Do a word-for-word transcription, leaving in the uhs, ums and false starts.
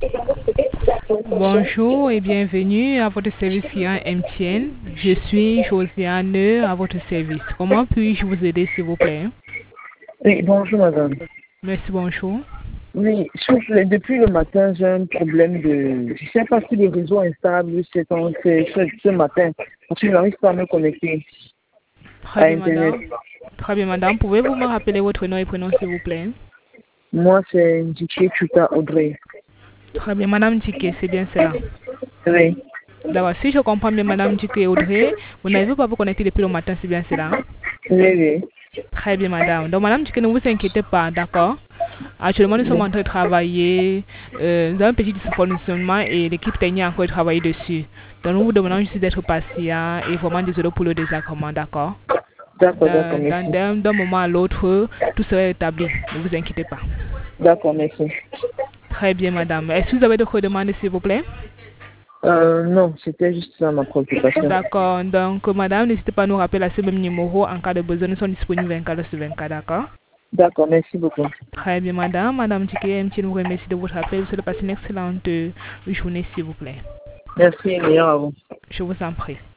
Bonjour et bienvenue à votre service client M T N. Je suis Josiane à votre service. Comment puis-je vous aider, s'il vous plaît? Oui, bonjour madame. Merci, bonjour. Oui, s'il vous plaît, depuis le matin, j'ai un problème de... Je ne sais pas si le réseau est instable c'est en- c'est ce, ce matin, parce que je n'arrive pas à me connecter Très à bien, Internet. madame. Très bien, madame. Pouvez-vous me rappeler votre nom et prénom, s'il vous plaît? Moi, c'est Ndike Chuta Audrey. Très bien, madame Tike, c'est bien cela. Oui, D'accord, si je comprends bien, madame Tike Audrey, vous n'avez pas vous connecter depuis le matin, c'est bien cela? oui, oui. Très bien, madame. Donc, madame Tike, ne vous inquiétez pas, d'accord? Actuellement, nous sommes en train de travailler. Euh, nous avons un petit dysfonctionnement et l'équipe technique a encore travaillé dessus. Donc, nous vous demandons juste d'être patient et vraiment désolé pour le désagrément, d'accord? D'accord, d'accord, D'un d'un- merci. d'un- d'un moment à l'autre, tout sera établi. Ne vous inquiétez pas. D'accord, merci. Très bien, madame. Est-ce que vous avez d'autres demandes, s'il vous plaît? Euh, non, c'était juste ça ma préoccupation. D'accord. Donc, madame, n'hésitez pas à nous rappeler à ce même numéro en cas de besoin. Nous sommes disponibles vingt-quatre sur vingt-quatre, d'accord? D'accord, merci beaucoup. Très bien, madame. Madame Tike M T N vous remercie de votre appel. Vous souhaitez passer une excellente euh, journée, s'il vous plaît. Merci, meilleur à vous. Je vous en prie.